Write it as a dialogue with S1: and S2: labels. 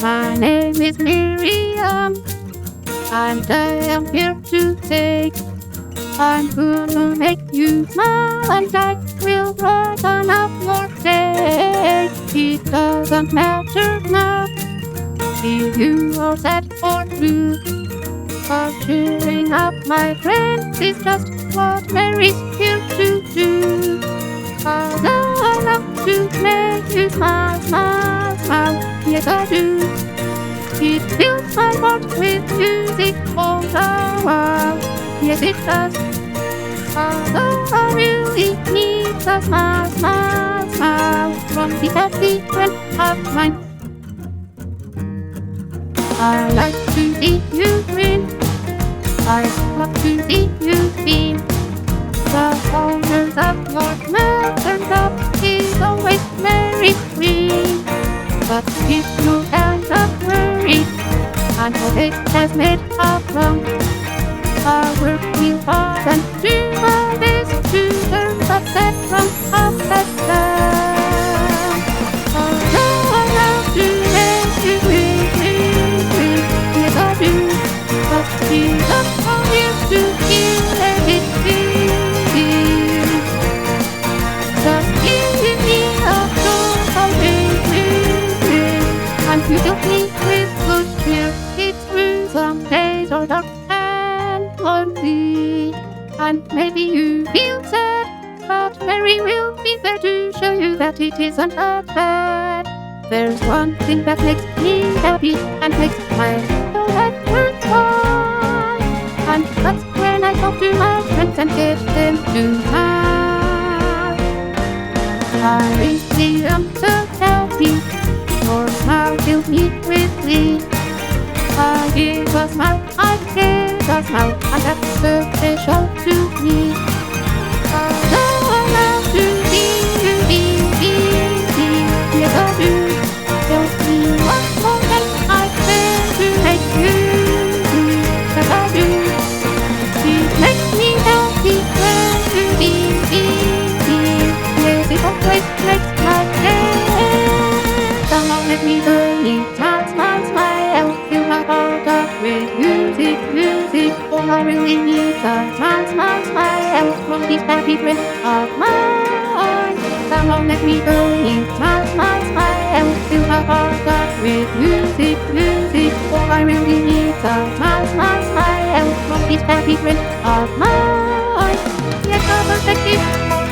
S1: My name is Miriam, and I am here to take. I'm gonna make you smile, and I will brighten up your day. It doesn't matter now if you are sad or blue, 'cause cheering up my friends is just what Mary's here to do. 'Cause I love to make you smile, smile, smile, yes I do. It fills my heart with music all the while, yes it does. 'Cause I really need a smile, smile, smile from the happy friend of mine. I like to see you grin, I love to see you beam. The corners of your mouth turned up is always very green. But if you end up worried and it has made a wrong, I work real hard and do my best to turn upset from upside down. Oh, I love to make you grin, grin, grin, yes I do. But Jesus told you to give everything. Just give me a total grin, and you fill me with good cheer. It's true some days are dark and lonely, and maybe you feel sad, but Mary will be there to show you that it isn't that bad. There's one thing that makes me happy and makes my whole life worthwhile, and that's when I talk to my friends and get them to smile. I really am so happy, your smile fills me with glee. I give a smile, I get a smile, and that's so special to me. Although I love to see you yes I do. Don't see what more than I can to make you yes I do. It makes me happy when you yes it always makes my day. Come on, let me believe, smile, smile, smile, fill my heart up with music, music. Oh, I really need a smile, smile, smile from these happy friends of mine. Come on, let me believe, smile, smile, smile, fill my heart up with music, music. Oh, I really need a smile, smile, smile from these happy friends of mine. Yes, I'm perfect.